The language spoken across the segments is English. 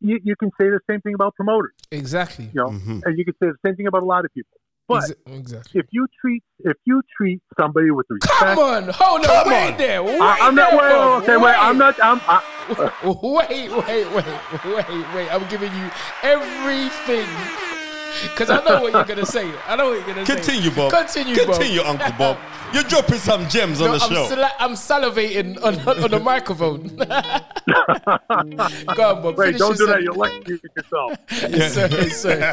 you can say the same thing about promoters. Exactly. You know, and you can say the same thing about a lot of people. But exactly. if you treat somebody with respect, come on, hold on, wait there. Wait I'm not. I'm not. Wait. I'm giving you everything. Because I know what you're going to say. Continue, Bob. Continue, Uncle Bob. You're dropping some gems on the show. I'm salivating on the microphone. Go on, Bob. Wait, don't do that. You'll electrocute yourself. Yes, sir.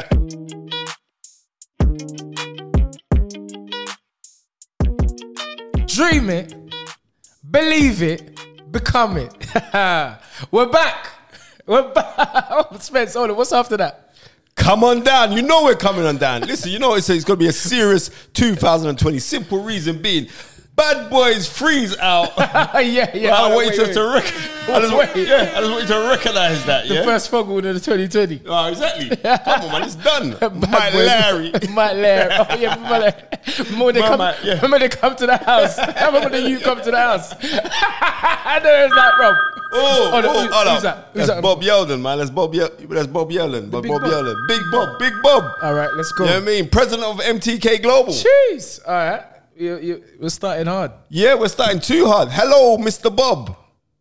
Dream it, believe it, become it. We're back. Oh, Spence, hold on. What's after that? Come on down. You know we're coming on down. Listen, you know it's going to be a serious 2020. Simple reason being, Bad Boys Freeze out. Yeah. I want you to recognize that. The first fogle of the 2020. Oh, exactly. Come on, man, it's done. Mike Larry. Oh yeah, remember they come to the house. I remember the you come to the house. I know it's like, Rob. Who's that? That's Bob Yeldon, man. That's Bob Yeldon. Big Bob. All right, let's go. You know what I mean? President of MTK Global. Jeez. All right. We're starting hard. Yeah, we're starting too hard. Hello, Mr. Bob.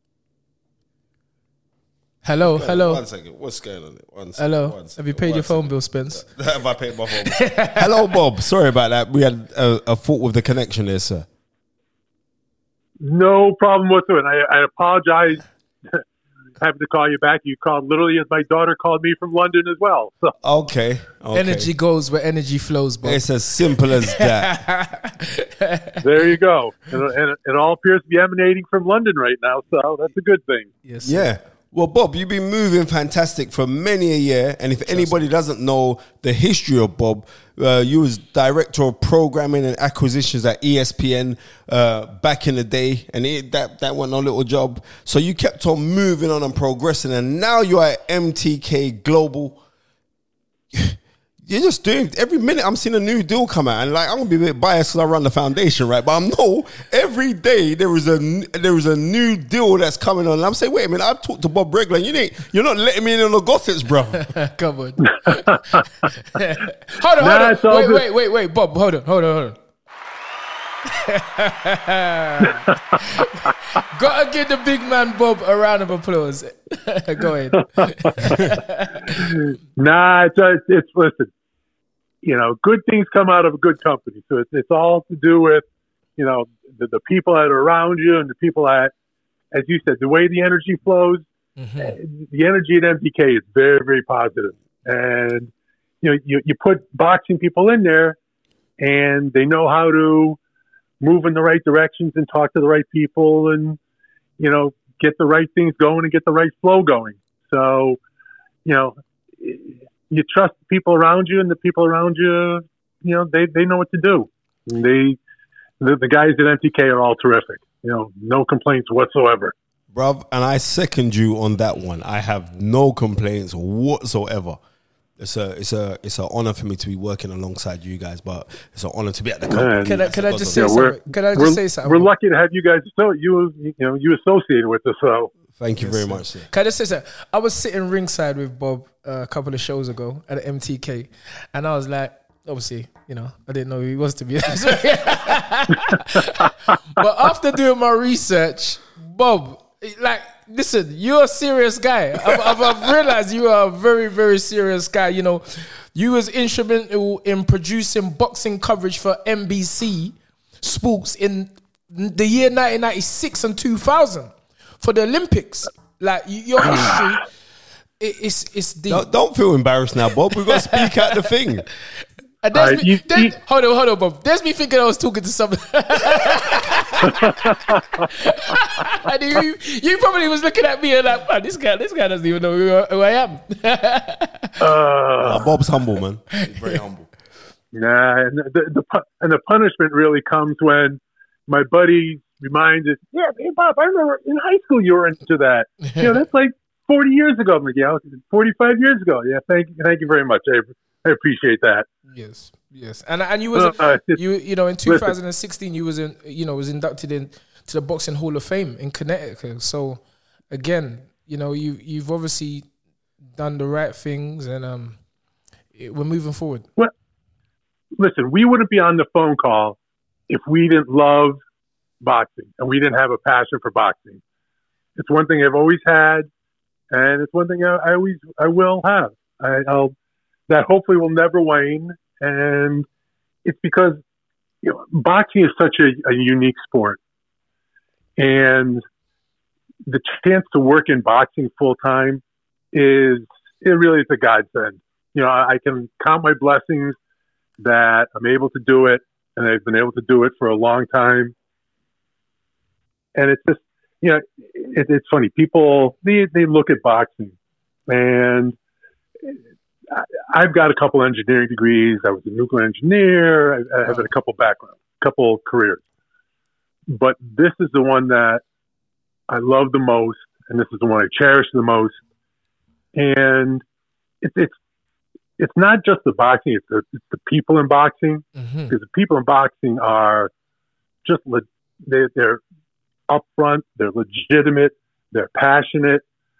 Hello. 1 second. What's going on? 1 second. Hello. Have you paid your phone bill, Spence? Have I paid my phone bill? Hello, Bob. Sorry about that. We had a fault with the connection there, sir. No problem whatsoever. I apologize having to call you back. You called literally as my daughter called me from London as well. So. Okay. Energy goes where energy flows, Bob. It's as simple as that. There you go. And it all appears to be emanating from London right now, so that's a good thing. Yes. Yeah. Well, Bob, you've been moving fantastic for many a year. And if anybody doesn't know the history of Bob, you was director of programming and acquisitions at ESPN back in the day. And that wasn't a little job. So you kept on moving on and progressing. And now you're at MTK Global. You're just doing every minute. I'm seeing a new deal come out, and like I'm gonna be a bit biased because I run the foundation, right? But I know every day there is a new deal that's coming on. And I'm saying, wait a minute, I've talked to Bob regular. You're not letting me in on the gossips, bro. Come on. hold on. Wait, Bob. Hold on. Gotta give the big man Bob a round of applause. Go ahead. It's listen. You know, good things come out of a good company. So it's all to do with, you know, the people that are around you and the people that, as you said, the way the energy flows. Mm-hmm. The energy at MTK is very, very positive. And you know, you put boxing people in there, and they know how to move in the right directions and talk to the right people and, you know, get the right things going and get the right flow going. So, you know, you trust the people around you, and the people around you, you know, they know what to do. And the guys at MTK are all terrific. You know, no complaints whatsoever. Bruv, and I second you on that one. I have no complaints whatsoever. It's an honor for me to be working alongside you guys, but it's an honor to be at the company. Can I just say something? Can I just say something? We're lucky to have you guys. So you associated with us. So thank you very much, sir. Can I just say something? I was sitting ringside with Bob a couple of shows ago at MTK, and I was like, obviously, you know, I didn't know who he was, to be honest. But after doing my research, Bob, like, listen, you're a serious guy. I've realized you are a very, very serious guy. You know, you was instrumental in producing boxing coverage for NBC Sports in the year 1996 and 2000 for the Olympics. Like, your history, it's deep. Don't feel embarrassed now, Bob. We've got to speak out the thing. And hold on, Bob. There's me thinking I was talking to someone. And you probably was looking at me and like, man, this guy doesn't even know who I am. Bob's humble, man. He's very humble. Nah, and the punishment really comes when my buddy reminds us, yeah, hey, Bob, I remember in high school you were into that. You know, that's like 40 years ago, Miguel. 45 years ago. Yeah, thank you very much. I appreciate that. Yes. And you was you know, in 2016 you was inducted into the Boxing Hall of Fame in Connecticut. So again, you know, you've obviously done the right things, and we're moving forward. Well, listen, we wouldn't be on the phone call if we didn't love boxing and we didn't have a passion for boxing. It's one thing I've always had, and it's one thing I will have. That hopefully will never wane, and it's because boxing is such a unique sport, and the chance to work in boxing full time is a godsend. I can count my blessings that I'm able to do it, and I've been able to do it for a long time. And it's just, it's funny. People, they look at boxing, and I've got a couple engineering degrees. I was a nuclear engineer. I have a couple careers. But this is the one that I love the most, and this is the one I cherish the most. And it's not just the boxing; it's the people in boxing. Mm-hmm. Because the people in boxing are just they're upfront, they're legitimate, they're passionate.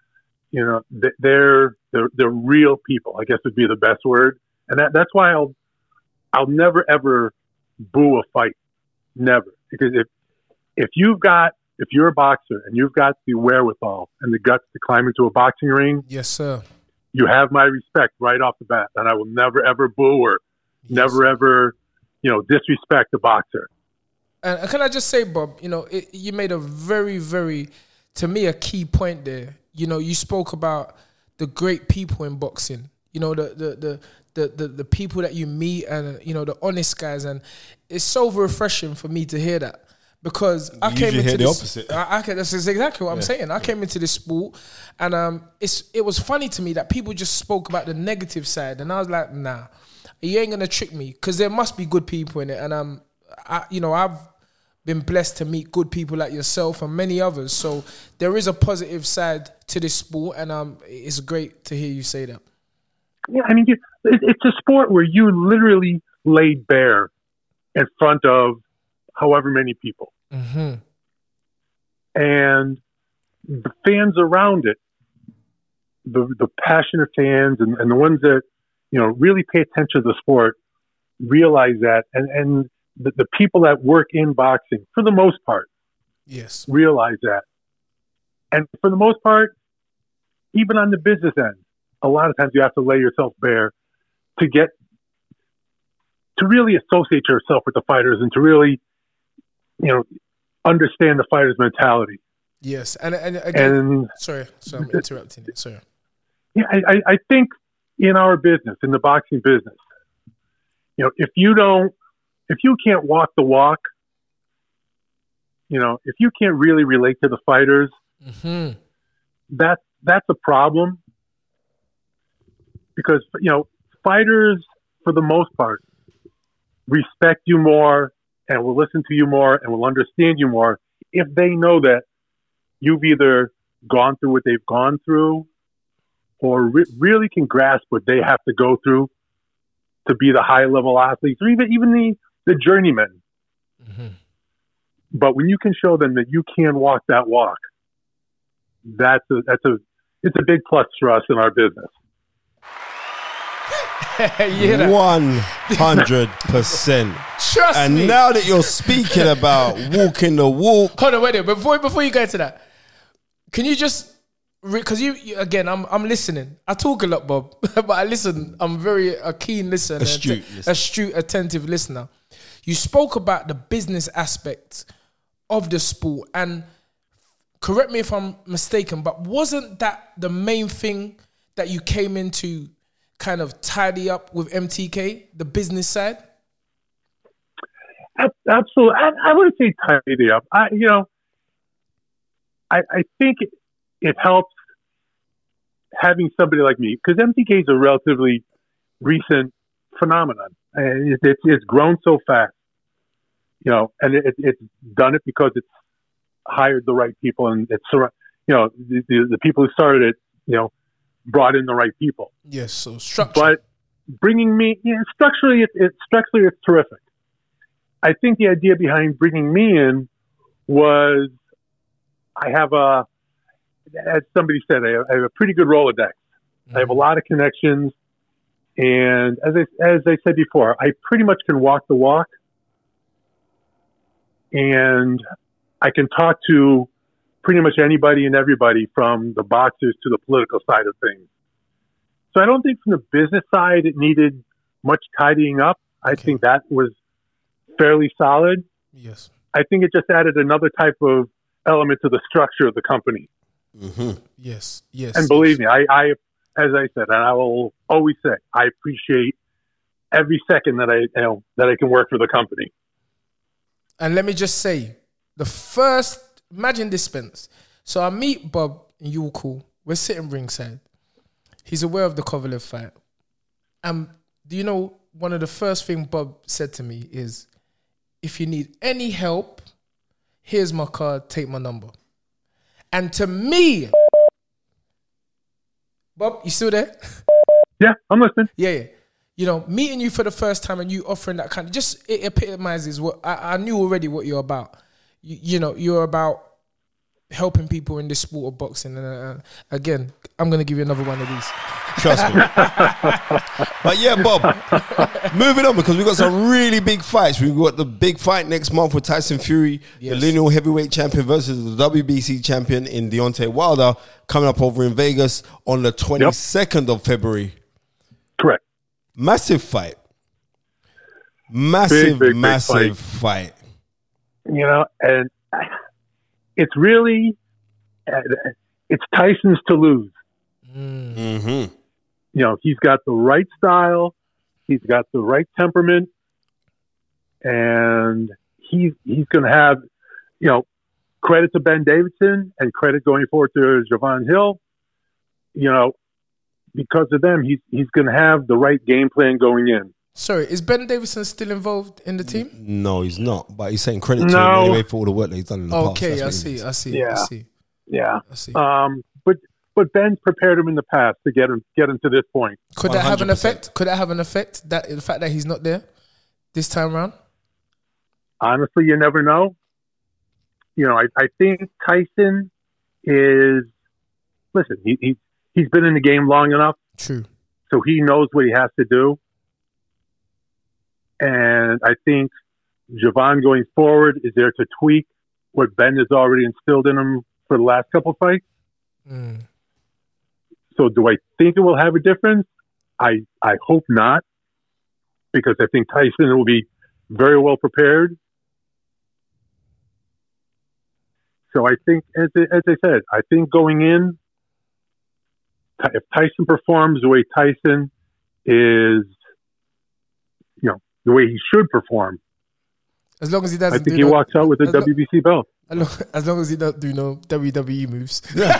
They're real people, I guess would be the best word. And that's why I'll never ever boo a fight, never. Because if you're a boxer and you've got the wherewithal and the guts to climb into a boxing ring, yes, sir, you have my respect right off the bat, and I will never ever boo or never ever disrespect a boxer. And can I just say, Bob, you made a very, very, to me, a key point there. You spoke about the great people in boxing. The people that you meet, and the honest guys, and it's so refreshing for me to hear that. Because I came into the this, opposite. That's exactly what I'm saying. I came into this sport, and it was funny to me that people just spoke about the negative side, and I was like, nah, you ain't gonna trick me, because there must be good people in it, and I've been blessed to meet good people like yourself and many others. So there is a positive side to this sport, and it's great to hear you say that. Yeah, I mean, it's a sport where you literally laid bare in front of however many people. Mm-hmm. And the fans around it, the passionate fans and the ones that, really pay attention to the sport, realize that. And the people that work in boxing, for the most part, yes, realize that. And for the most part, even on the business end, a lot of times you have to lay yourself bare to really associate yourself with the fighters and to really, understand the fighter's mentality. Yes, and again, sorry, I'm interrupting you. Sorry. Yeah, I think in our business, in the boxing business, if you can't walk the walk, if you can't really relate to the fighters, mm-hmm. that's a problem. Because fighters, for the most part, respect you more and will listen to you more and will understand you more if they know that you've either gone through what they've gone through or really can grasp what they have to go through to be the high-level athletes or even the journeymen. Mm-hmm. But when you can show them that you can walk that walk, it's a big plus for us in our business. 100%. Trust and me. Now that you're speaking about walking the walk, hold on, wait a minute. Before you get to that, can you just, because you again, I'm listening. I talk a lot, Bob, but I listen. I'm a keen listener, astute, attentive listener. You spoke about the business aspect of the sport, and correct me if I'm mistaken, but wasn't that the main thing that you came into kind of tidy up with MTK, the business side? Absolutely. I wouldn't say tidy up. I think it helps having somebody like me, because MTK is a relatively recent phenomenon. And it's grown so fast, and it's done it because it's hired the right people, and it's, the people who started it, brought in the right people. Yes, so structure. But bringing me, structurally, it's terrific. I think the idea behind bringing me in was as somebody said, I have a pretty good Rolodex. I have a lot of connections. And as I said before, I pretty much can walk the walk. And I can talk to pretty much anybody and everybody from the boxers to the political side of things. So I don't think from the business side it needed much tidying up. I think that was fairly solid. Yes. I think it just added another type of element to the structure of the company. Mm-hmm. Yes. Yes. And believe me, I, as I said, and I will always say, I appreciate every second that I can work for the company. And let me just say, imagine this, Spence. So I meet Bob and you were cool. We're sitting ringside. He's aware of the Kovalev fight. Do you know, one of the first things Bob said to me is, if you need any help, here's my card, take my number. And to me, Bob, you still there? Yeah, I'm listening. Yeah. You know, meeting you for the first time and you offering that kind of, just it epitomizes what I knew already what you're about. You know, you're about helping people in this sport of boxing. And again, I'm going to give you another one of these. Trust me. But yeah, Bob, moving on, because we've got some really big fights. We've got the big fight next month with Tyson Fury, the lineal heavyweight champion versus the WBC champion in Deontay Wilder, coming up over in Vegas on the 22nd of February. Correct. Massive fight. Massive fight. You know, and it's really, it's Tyson's to lose. Mm-hmm. You know, he's got the right style, he's got the right temperament, and he's going to have, you know, credit to Ben Davison and credit going forward to Javon Hill. You know, because of them, he's going to have the right game plan going in. Sorry, is Ben Davison still involved in the team? No, he's not. But he's saying credit to him anyway for all the work that he's done in the past. Okay, I see. Yeah. But Ben's prepared him in the past to get him to this point. Could that 100%. have an effect? Could that have an effect? That the fact that he's not there this time around? Honestly, you never know. You know, I think Tyson is. Listen, he's been in the game long enough. True. So he knows what he has to do. And I think Javon going forward is there to tweak what Ben has already instilled in him for the last couple of fights. So do I think it will have a difference? I hope not, because I think Tyson will be very well prepared. So I think, as I said, I think going in, if Tyson performs the way Tyson is, you know, the way he should perform, as long as he doesn't, I think he walks out with a WBC belt. As long as he don't do no WWE moves.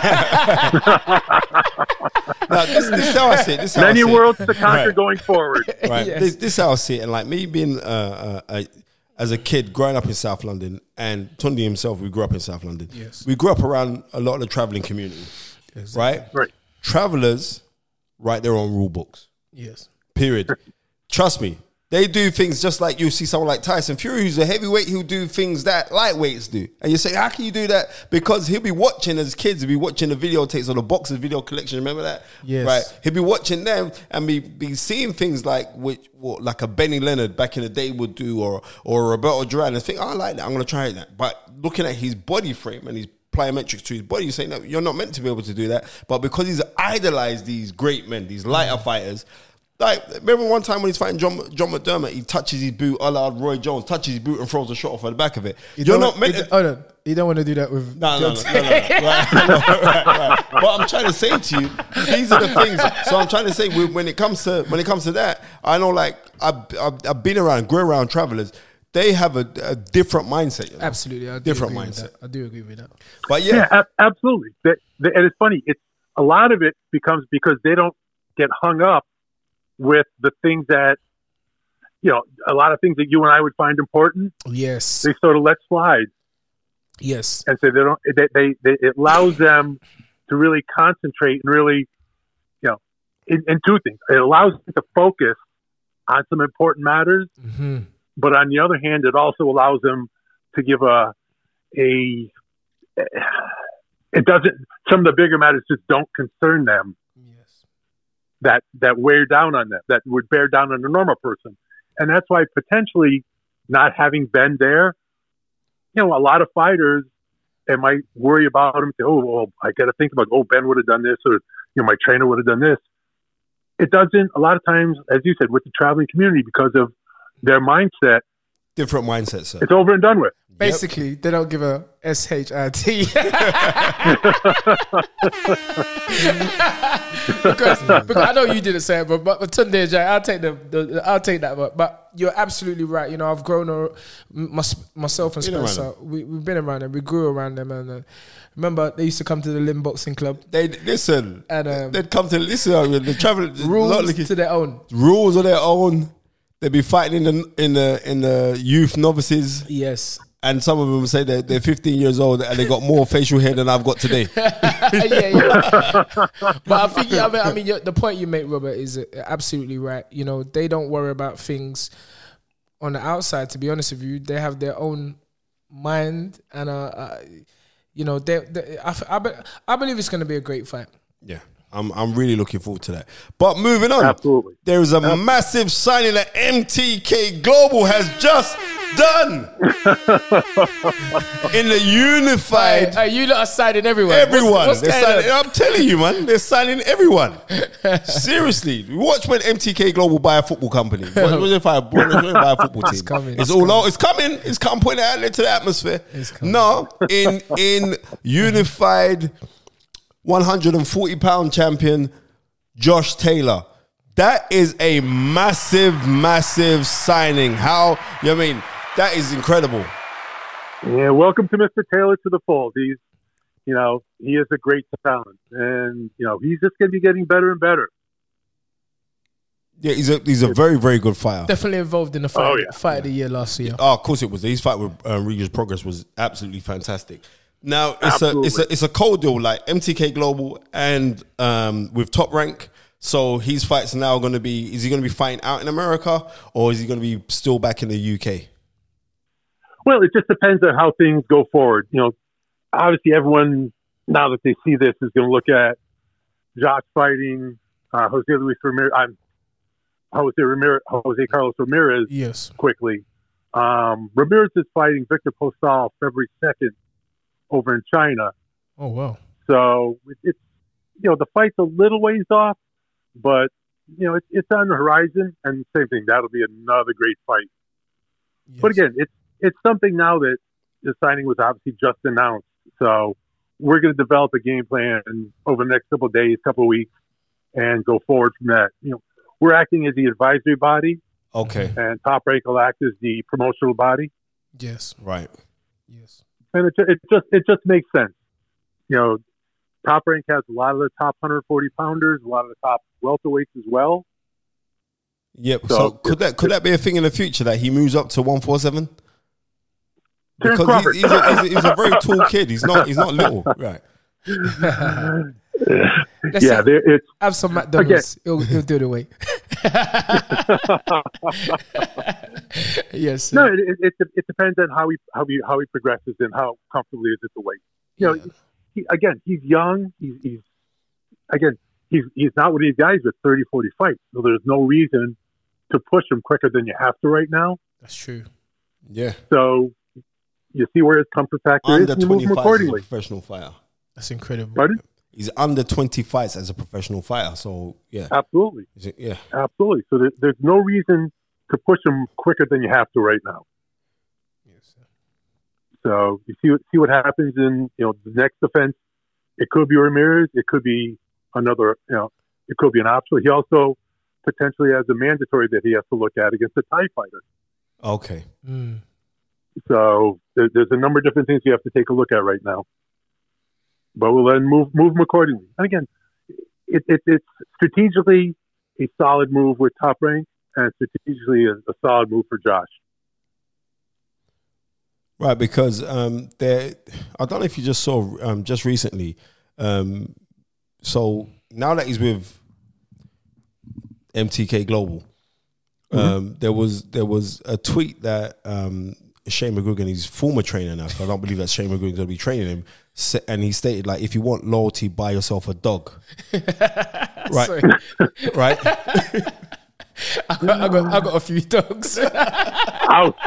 No, this is how I see it. This is how Many I see worlds it. to conquer going forward. Right. Yes. This is how I see it. And like me being as a kid growing up in South London, and Tundi himself, we grew up in South London. Yes. We grew up around a lot of the traveling community. Exactly. Right. Travelers write their own rule books. Yes. Period. Trust me. They do things just like you see someone like Tyson Fury, who's a heavyweight, who'll do things that lightweights do. And you say, how can you do that? Because he'll be watching, as kids, he'll be watching the videotapes or the boxers video collection. Remember that? Yes. Right. He'll be watching them and be seeing things like what like a Benny Leonard back in the day would do, or Roberto Duran, and think, oh, I like that. I'm going to try that. But looking at his body frame and his plyometrics to his body, you say, no, you're not meant to be able to do that. But because he's idolized these great men, these lighter fighters. Like, remember one time when he's fighting John McDermott, he touches his boot, a la Roy Jones, touches his boot and throws a shot off at the back of it. You're not meant to... Hold on. You don't want to do that with... No. Right. But I'm trying to say to you, these are the things. So I'm trying to say, when it comes to that, I know, like, I've been around, grew around travelers. They have a different mindset. You know? Absolutely. I do different agree mindset. with that. I do agree with that. But yeah. Absolutely. And it's funny. It's a lot of it becomes because they don't get hung up with the things that, you know, a lot of things that you and I would find important. Yes. They sort of let slide. Yes. And so it allows them to really concentrate and really, you know, in two things. It allows them to focus on some important matters, but on the other hand, it also allows them to give it doesn't, some of the bigger matters just don't concern them. Yes. that wear down on them, that would bear down on a normal person. And that's why potentially not having Ben there, a lot of fighters, they might worry about him. Say, oh, well, I got to think about, Ben would have done this, or my trainer would have done this. It doesn't. A lot of times, as you said, with the traveling community, because of their mindset, different mindset, sir. It's over and done with. Basically, They don't give a SHIT. because I know you didn't say it, but Tunde Jai, I'll take that. But you're absolutely right. I've grown myself and Spencer. We've been around them. We grew around them, and remember they used to come to the Limb Boxing Club. They'd come to listen. They travel rules to their own. Rules of their own. They'd be fighting in the youth novices. Yes. And some of them say they're 15 years old and they got more facial hair than I've got today. yeah. But I think, the point you make, Robert, is absolutely right. They don't worry about things on the outside. To be honest with you, they have their own mind, and I believe it's going to be a great fight. Yeah. I'm really looking forward to that. But moving on, absolutely, there is a massive signing that MTK Global has just done in the unified. You lot are signing everyone. Everyone. What's I'm telling you, man, they're signing everyone. Seriously, watch when MTK Global buy a football company. What if I buy a football team? It's coming. It's come putting it out there to the atmosphere. No, in unified 140-pound champion Josh Taylor. That is a massive, massive signing. That is incredible. Yeah, welcome to Mr. Taylor to the fold. He's, he is a great talent, and he's just going to be getting better and better. Yeah, he's a very, very good fighter. Definitely involved in the fight of the year last year. Oh, of course it was. His fight with Regis Progress was absolutely fantastic. Now it's a cold deal, like MTK Global and with Top Rank. So his fights now going to be, is he going to be fighting out in America or is he going to be still back in the UK? Well, it just depends on how things go forward. Obviously everyone, now that they see this, is going to look at Josh fighting Jose Carlos Ramirez. Yes. Quickly. Ramirez is fighting Victor Postol February 2nd over in China. Oh, wow. So it's, the fight's a little ways off, but, it's on the horizon, and same thing. That'll be another great fight. Yes. But again, it's something now that the signing was obviously just announced. So we're going to develop a game plan over the next couple of days, couple of weeks, and go forward from that. We're acting as the advisory body. Okay. And Top Rank will act as the promotional body. Yes. Right. Yes. And it just makes sense. Top Rank has a lot of the top 140 pounders, a lot of the top welterweights as well. Yep. So could that be a thing in the future that he moves up to 147? Because he's a very tall kid. He's not little, right? Have some McDonald's. He'll do the weight. Yes. No, it depends on how he progresses and how comfortable he is at the weight. He's young. He's not one of these guys with 30, 40 fights. So there's no reason to push him quicker than you have to right now. That's true. Yeah. So you see where his comfort factor is, and you move him accordingly. Professional fighter. That's incredible. Pardon? He's under 20 fights as a professional fighter. So yeah, absolutely. Absolutely. So there's no reason to push him quicker than you have to right now. Yes. So you see what happens in the next defense. It could be Ramirez. It could be another. It could be an option. He also potentially has a mandatory that he has to look at against a Thai fighter. Okay. Mm. So there's a number of different things you have to take a look at right now. But we'll then move them accordingly. And again, it's strategically a solid move with Top Rank, and strategically a solid move for Josh. Right, because I don't know if you just saw just recently. So now that he's with MTK Global, there was a tweet that Shane McGuigan, his former trainer now, I don't believe that Shane McGuigan's going to be training him, and he stated, like, if you want loyalty, buy yourself a dog. Right. Sorry. Right. I got a few dogs. Ouch.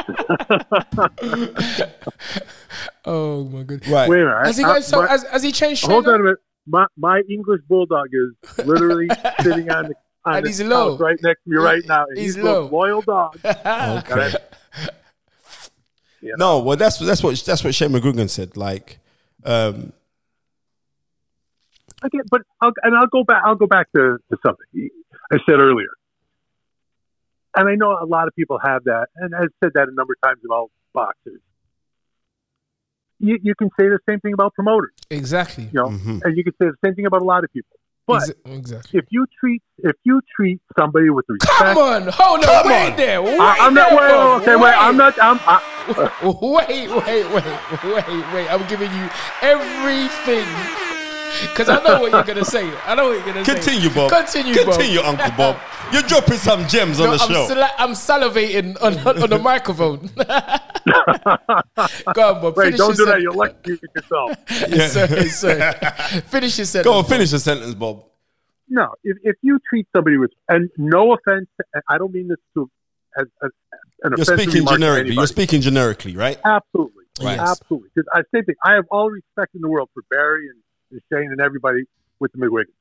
Oh my goodness. Right. Wait a minute. Has he changed? Hold trainer? on a minute. My English bulldog is literally sitting on And the he's low. couch right next to me right now. And He's he's low. a loyal dog. Okay. You know? No, well, that's what Shane McGuigan said. Like, Okay, but I'll go back to something I said earlier. And I know a lot of people have that, and I've said that a number of times about boxers. You can say the same thing about promoters, Exactly. you know, and you can say the same thing about a lot of people. But Exactly. if you treat somebody with respect, Come on, hold on, wait there. Wait I'm not. there, Wait, Bob, okay, wait. I'm not. Wait. I'm giving you everything. Because I know what you're going to say. continue, Bob. Continue, Bob. Continue, Uncle Bob. You're dropping some gems on the show. I'm salivating on the microphone. Go on, Bob. Wait, Finish don't your do that. sen- You'll electrocute yourself. Sorry. Finish your sentence. Go on, finish the sentence, Bob. No, if you treat somebody with, and no offense, I don't mean this to as an You're offensive speaking remark to generically. anybody. You're speaking generically, right? Absolutely, Right. absolutely. Because I same thing. I have all respect in the world for Barry and Shane and everybody with the McGuigan.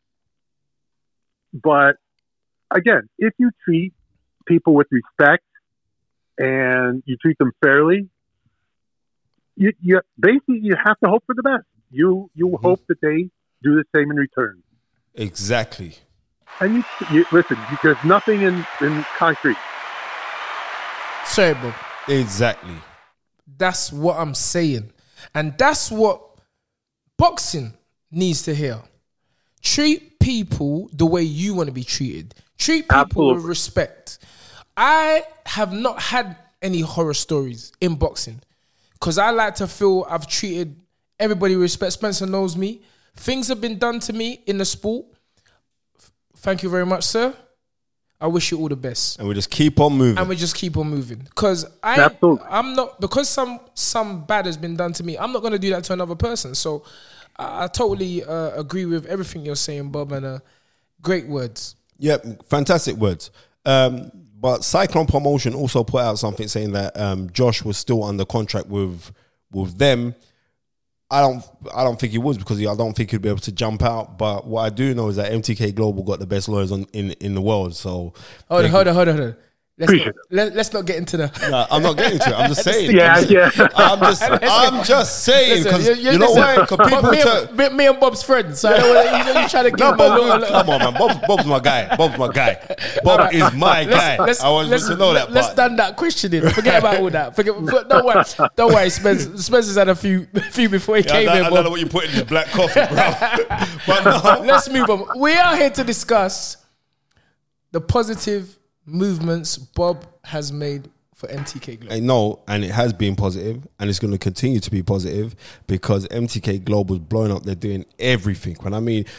But again, if you treat people with respect and you treat them fairly, you basically you have to hope for the best. You hope that they do the same in return. Exactly. And you listen. There's nothing in concrete. Sorry, Bob. Exactly. That's what I'm saying. And that's what boxing needs to hear. Treat people the way you want to be treated. Treat people Absolutely. with respect. I have not had any horror stories in boxing because I like to feel I've treated everybody with respect. Spencer knows me. Things have been done to me in the sport. Thank you very much, sir. I wish you all the best. And we just keep on moving. And we just keep on moving. Because Absolutely. I'm not, because some bad has been done to me, I'm not going to do that to another person. So I totally agree with everything you're saying, Bob, and great words. Yep, fantastic words. But Cyclone Promotion also put out something saying that Josh was still under contract with them. I don't think he was because I don't think he'd be able to jump out. But what I do know is that MTK Global got the best lawyers in the world. So Hold on. Let's not get into the. No, I'm not getting to it. I'm just saying. Yeah. I'm just saying because Listen, you know why? Because people me and Bob's friends. So I don't want you trying to give him a little. Come on, man. Bob's my guy. Bob is my guy. I want you to know that. Let's stand that questioning. Forget about all that. Don't worry. Spencer's had a few before he came I in. don't know what you put in this black coffee, bro. But no. Let's move on. We are here to discuss the positive movements Bob has made for MTK Global. I know, and it has been positive, and it's going to continue to be positive because MTK Global is blowing up. They're doing everything. When I mean,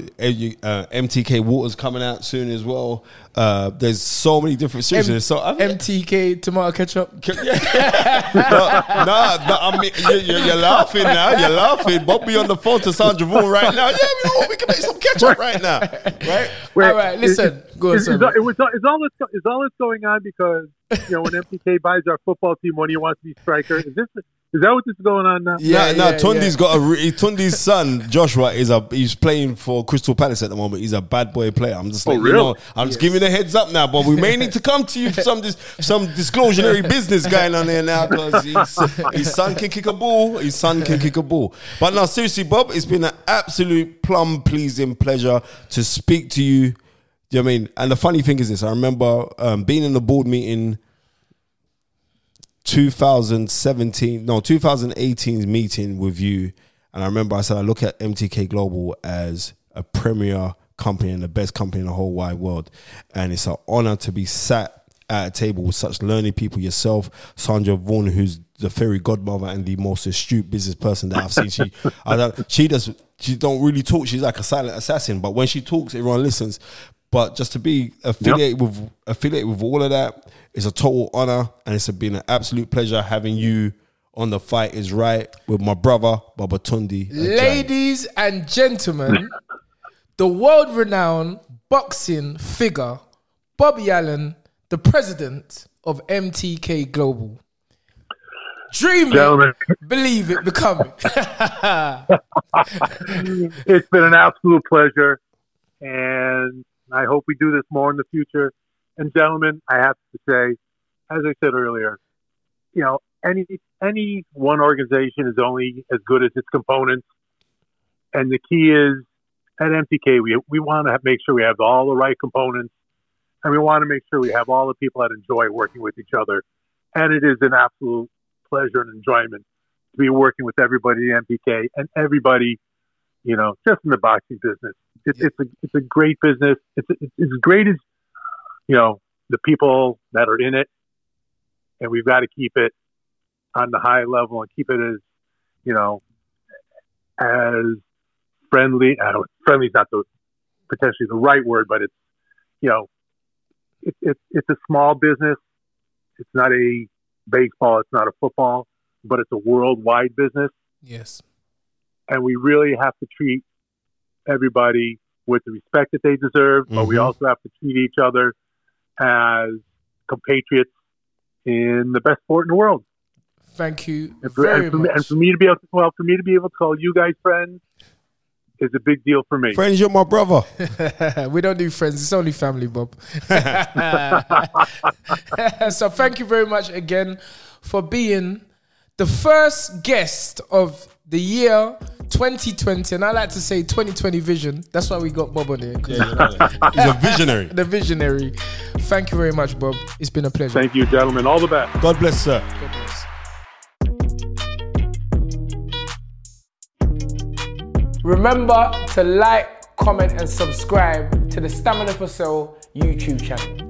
MTK Water's coming out soon as well. There's so many different series. MTK tomato ketchup. No, I mean, you're laughing now. You're laughing. Bob be on the phone to Sandra Vaughan right now. Yeah, you know what? We can make some ketchup right now. Right? Wait, All right, listen. Go on, Is sir. all this going on because when MTK buys our football team, one of you wants to be striker? Is that what this is going on now? Tundi's got Tundi's son Joshua he's playing for Crystal Palace at the moment. He's a bad boy player. I'm just really? I'm just giving you a heads up now, but we may need to come to you for some disclosure business going on there now because his son can kick a ball. But no, seriously, Bob, it's been an absolute plum pleasing pleasure to speak to you. Do you know what I mean? And the funny thing is this: I remember being in the board meeting. 2018 meeting with you, and I remember I said I look at MTK Global as a premier company and the best company in the whole wide world, and it's an honor to be sat at a table with such learned people, yourself, Sandra Vaughan, who's the fairy godmother and the most astute business person that I've seen. She don't really talk. She's like a silent assassin, but when she talks, everyone listens. But just to be affiliated with all of that is a total honor, and it's been an absolute pleasure having you on The Fight Is Right with my brother Baba Tundi. Ladies and gentlemen, the world-renowned boxing figure, Bobby Allen, the president of MTK Global. Dream it, believe it, become it. It's been an absolute pleasure, and I hope we do this more in the future. And gentlemen, I have to say, as I said earlier, any one organization is only as good as its components. And the key is, at MTK, we want to make sure we have all the right components, and we want to make sure we have all the people that enjoy working with each other. And it is an absolute pleasure and enjoyment to be working with everybody at MTK and everybody, just in the boxing business. It's a great business. It's as great as, the people that are in it, and we've got to keep it on the high level and keep it as, as friendly. Friendly is not potentially the right word, but it's, it's a small business. It's not a baseball. It's not a football, but it's a worldwide business. Yes. And we really have to treat everybody with the respect that they deserve, but we also have to treat each other as compatriots in the best sport in the world. Thank you and very much. And for me to be able to call you guys friends is a big deal for me. Friends, you're my brother. We don't do friends. It's only family, Bob. So thank you very much again for being the first guest of the year 2020. And I like to say 2020 vision. That's why we got Bob on here. Yeah, he's a visionary. The visionary. Thank you very much, Bob. It's been a pleasure. Thank you, gentlemen. All the best. God bless, sir. God bless. Remember to like, comment, and subscribe to the Stamina for Sale YouTube channel.